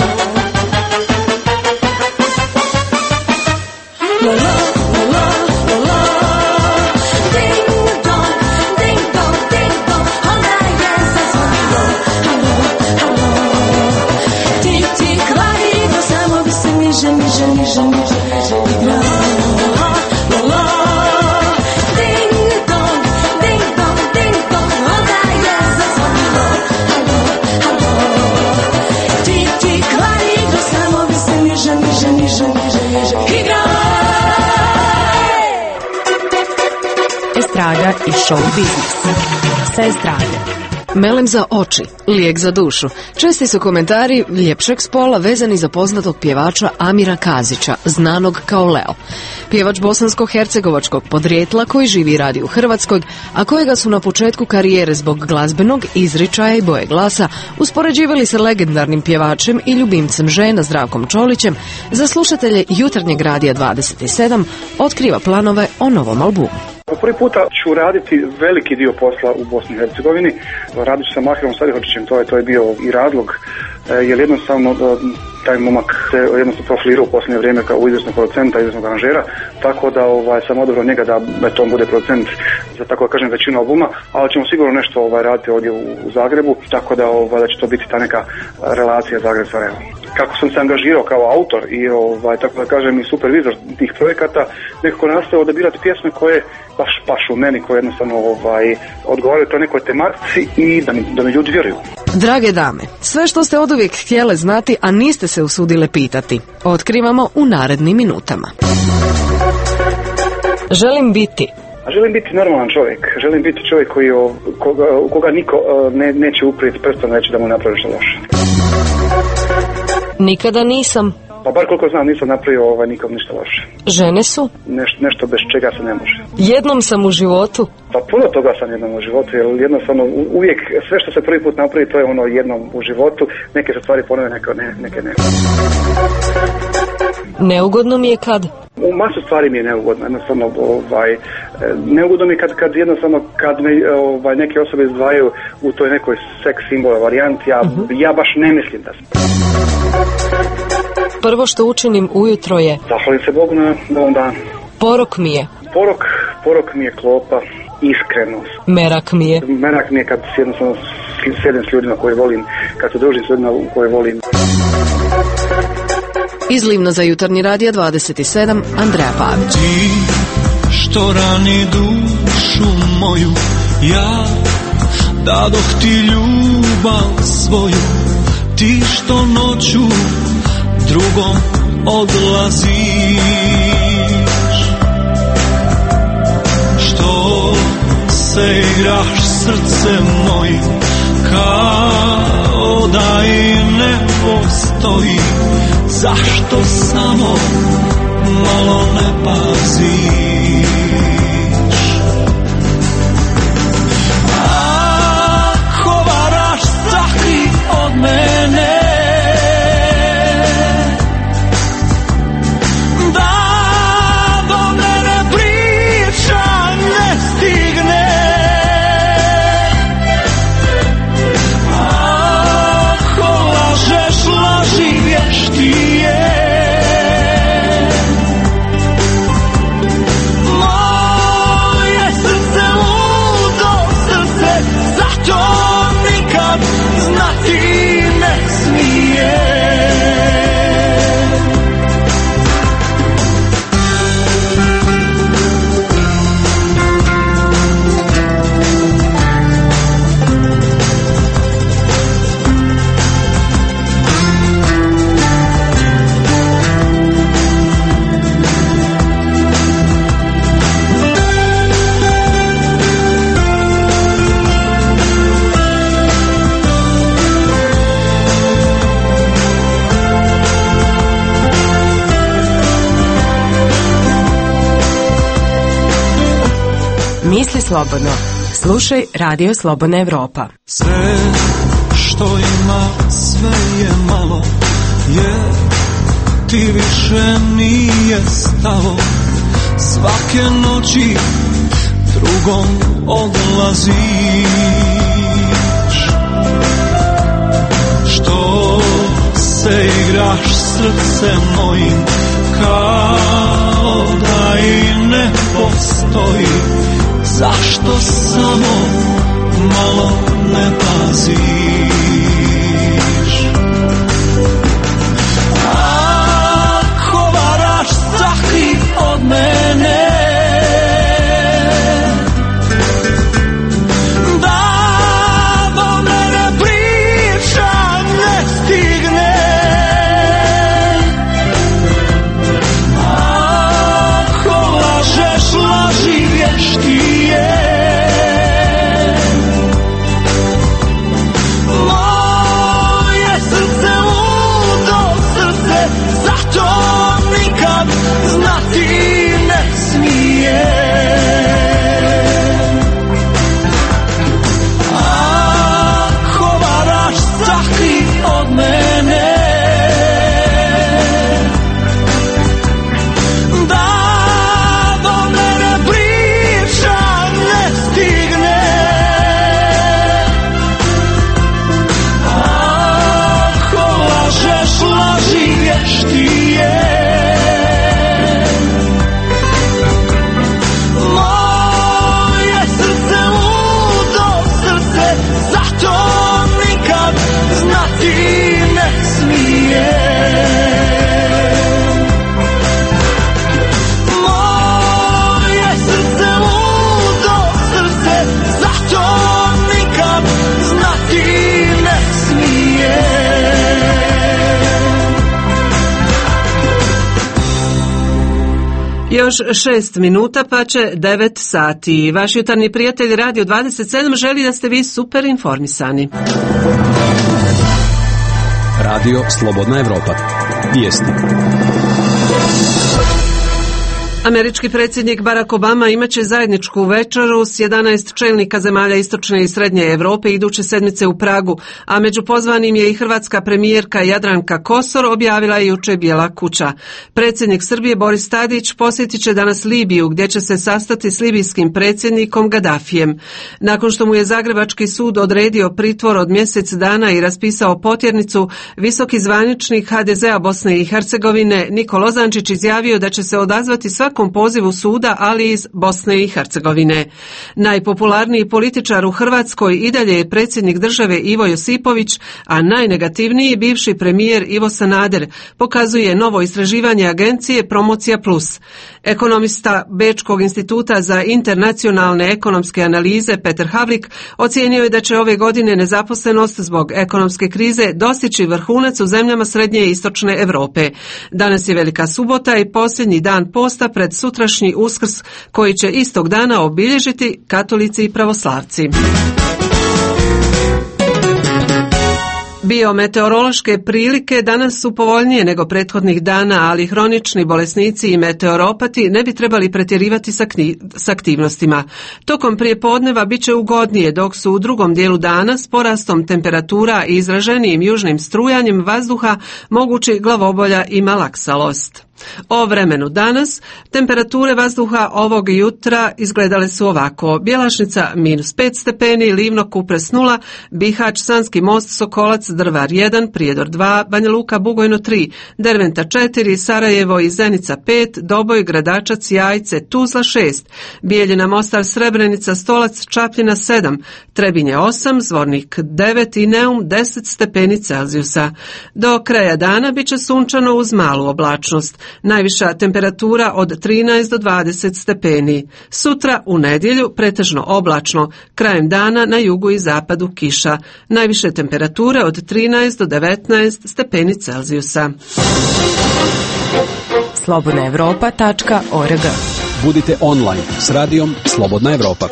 [SPEAKER 6] lo, lo, lo, lo, lo. Ding dong, ding dong, ding dong, onda je zazvonilo, alo, alo. Ti, ti kvari igru, samo bi se niže, niže, niže, niže, niže igrao. Lo, lo, ding dong, ding dong, ding dong, onda je zazvonilo.
[SPEAKER 4] Estrada i show biznis. Sa estrade.
[SPEAKER 3] Melem za oči, lijek za dušu. Česti su komentari ljepšeg spola vezani za poznatog pjevača Amira Kazića, znanog kao Leo. Pjevač bosansko-hercegovačkog podrijetla koji živi i radi u Hrvatskoj, a kojega su na početku karijere zbog glazbenog izričaja i boje glasa uspoređivali sa legendarnim pjevačem i ljubimcem žena Zdravkom Čolićem, za slušatelje Jutarnjeg radija dvadeset sedam otkriva planove o novom albumu.
[SPEAKER 18] Po prvi puta ću raditi veliki dio posla u Bosni i Hercegovini. Radit ću sa Mahirom Salihočićem, to je, to je bio i razlog, jer jednostavno taj momak se jednostavno profilirao u posljednje vrijeme kao u izvrsnog producenta, izvrsnog aranžera, tako da ovaj, sam odabrao njega da eto, on bude producent za, tako da kažem, većinu albuma, ali ćemo sigurno nešto ovaj, raditi ovdje u, u Zagrebu, tako da, ovaj, da će to biti ta neka relacija Zagreb-Sarajevo. Kako sam se angažirao kao autor i ovaj, tako da kažem i supervizor tih projekata, nekako nastavio odabirati pjesme koje baš pašu meni, koje jednostavno ovaj, odgovaraju toj nekoj tematici i da mi, da mi ljudi vjeruju.
[SPEAKER 3] Drage dame, sve što ste oduvijek htjele znati, a niste se usudile pitati, otkrivamo u narednim minutama. Želim biti.
[SPEAKER 18] Želim biti normalan čovjek. Želim biti čovjek koji, koga, u koga niko ne, neće uprijeti prstom reći da mu napravi što loše.
[SPEAKER 3] Nikada nisam.
[SPEAKER 18] Pa bar koliko znam nisam napravio ovaj, nikom ništa loše.
[SPEAKER 3] Žene su?
[SPEAKER 18] Neš, nešto bez čega se ne može.
[SPEAKER 3] Jednom sam u životu?
[SPEAKER 18] Pa puno toga sam jednom u životu, jer jednostavno uvijek sve što se prvi put napravi to je ono jednom u životu. Neke se stvari ponove, neke ne. Neke ne.
[SPEAKER 3] Neugodno mi je kad?
[SPEAKER 18] U masu stvari mi je neugodno, jednostavno ovaj, neugodno mi je kad, kad jednostavno kad me ovaj, neke osobe izdvajaju u toj nekoj seks simbola varijanti, ja, uh-huh. ja baš ne mislim da sam.
[SPEAKER 3] Prvo što učinim ujutro je?
[SPEAKER 18] Zahvalim se Bogu na novom danu.
[SPEAKER 3] Porok mi je?
[SPEAKER 18] Porok, porok mi je klopa, iskrenost.
[SPEAKER 3] Merak mi je?
[SPEAKER 18] Merak mi je kad jednostavno sjedim s ljudima koje volim, kad se družim s ljudima koje volim.
[SPEAKER 3] Izlivno za Jutarnji radija dvadeset sedam, Andreja Pavić.
[SPEAKER 9] Ti što rani dušu moju, ja dadoh ti ljubav svoju. Ti što noću drugom odlaziš, što se igraš srcem mojim, kao da i ne postoji. Zašto samo malo ne paziš? Ako varaš, sakri od mene, da do mene priča ne stigne. Ako lažeš, laži vještije.
[SPEAKER 4] Misli slobodno. Slušaj Radio Slobodna Evropa.
[SPEAKER 9] Sve što ima, sve je malo, jer ti više nije stalo. Svake noći drugom odlaziš. Što se igraš srce mojim, kao da i ne postoji. Zašto samo malo ne paziš? Ako varaš, sakri od mene. Da do mene priča ne stigne. Ako lažeš, laži vještije. Moje srce ludo srce, zato nikad znati ne smije. Ako varaš, sakri od mene. Da do mene priča ne stigne. Ako lažeš, laži vještije. Moje srce ludo srce, zato nikad znati ne smije. Moje srce ludo srce, zato nikad znati ne smije.
[SPEAKER 1] Još šest minuta pa će devet sati. Vaš jutarnji prijatelj Radio dvadeset sedam želi da ste vi super informisani.
[SPEAKER 29] Radio Slobodna Evropa. Vijesti.
[SPEAKER 1] Američki predsjednik Barack Obama imaće zajedničku večeru s jedanaest čelnika zemalja istočne i srednje Europe iduće sedmice u Pragu, a među pozvanim je i hrvatska premijerka Jadranka Kosor, objavila je juče Bijela kuća. Predsjednik Srbije Boris Tadić posjetit će danas Libiju, gdje će se sastati s libijskim predsjednikom Gaddafijem. Nakon što mu je Zagrebački sud odredio pritvor od mjesec dana i raspisao potjernicu, visoki zvaničnik ha de zea Bosne i Hercegovine Niko Lozančić izjavio da će se odazvati svakom pozivu suda, ali iz Bosne i Hercegovine. Najpopularniji političar u Hrvatskoj i dalje je predsjednik države Ivo Josipović, a najnegativniji bivši premijer Ivo Sanader, pokazuje novo istraživanje agencije Promocija Plus. Ekonomista Bečkog instituta za internacionalne ekonomske analize Petar Havlik ocijenio je da će ove godine nezaposlenost zbog ekonomske krize dostići vrhunac u zemljama srednje i istočne Europe. Danas je Velika subota i posljednji dan posta pred sutrašnji Uskrs, koji će istog dana obilježiti katolici i pravoslavci. Biometeorološke prilike danas su povoljnije nego prethodnih dana, ali hronični bolesnici i meteoropati ne bi trebali pretjerivati sa, kni, s aktivnostima. Tokom prijepodneva bit će ugodnije, dok su u drugom dijelu dana s porastom temperatura i izraženijim južnim strujanjem vazduha mogući glavobolja i malaksalost. O vremenu danas, temperature vazduha ovog jutra izgledale su ovako: Bjelašnica minus pet stepeni, Livno Kupres nula, Bihać, Sanski most, Sokolac, Drvar jedan, Prijedor dva, Banja Luka, Bugojno tri, Derventa četiri, Sarajevo i Zenica pet, Doboj, Gradačac, Jajce, Tuzla šest, Bijeljina, Mostar, Srebrenica, Stolac, Čapljina sedam, Trebinje osam, Zvornik devet i Neum deset stepeni Celzijusa. Do kraja dana bit će sunčano uz malu oblačnost. Najviša temperatura od trinaest do dvadeset stepeni. Sutra u nedjelju pretežno oblačno, krajem dana na jugu i zapadu kiša. Najviše temperature od trinaest do devetnaest stepeni Celzijusa.
[SPEAKER 4] slobodna evropa tačka org.
[SPEAKER 29] Budite online s radijom Slobodna Evropa.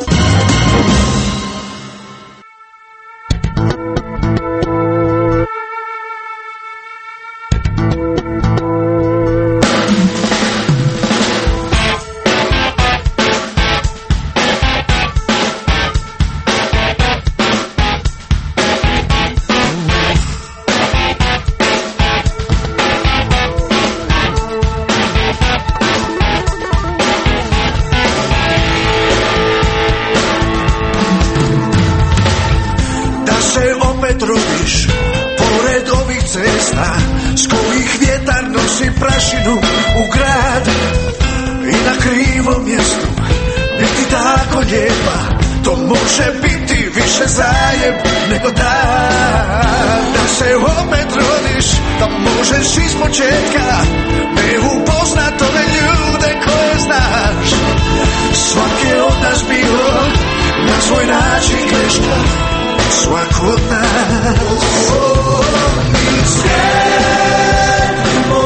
[SPEAKER 7] prašinu u grad i na krivom mjestu biti tako lijepa, to može biti više zajeb nego dan. Da se opet rodiš, da možeš iz početka ne upoznat ove ljude koje znaš. Svaki je od nas bio na svoj način greška, svako od nas. Mi sjedimo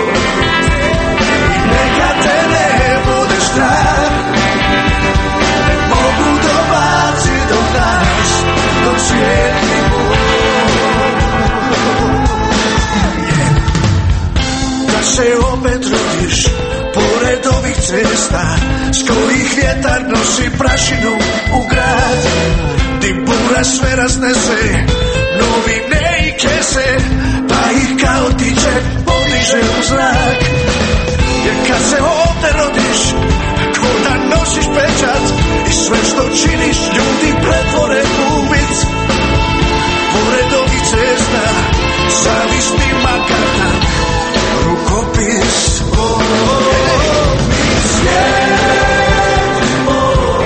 [SPEAKER 7] i neka te ne bude strah, mogu dobaci do nas, dok svijetlimo. Da se opet rodiš pored ovih cesta s kojih vjetar nosi prašinu u grad, dim bura sve raznese novine i kese, pa ih kao tiče podiže u zrak. Jer kad se ovdje rodiš, k'o da nosiš pečat i sve što činiš ljudi pretvore u vic. Pored ovih cesta zavisni makarta rukopis. Oh, oh, oh, mi sjedimo.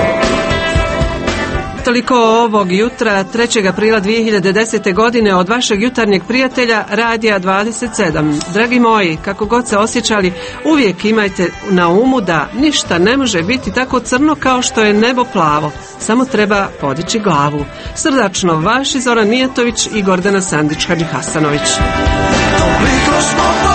[SPEAKER 1] Toliko ovog jutra, trećeg aprila dvije hiljade desete. godine od vašeg jutarnjeg prijatelja Radija dvadeset sedam. Dragi moji, kako god se osjećali, uvijek imajte na umu da ništa ne može biti tako crno kao što je nebo plavo. Samo treba podići glavu. Srdačno vaši Zoran Nijetović i Gordana Sandić Hadžihasanović.
[SPEAKER 7] Toliko smo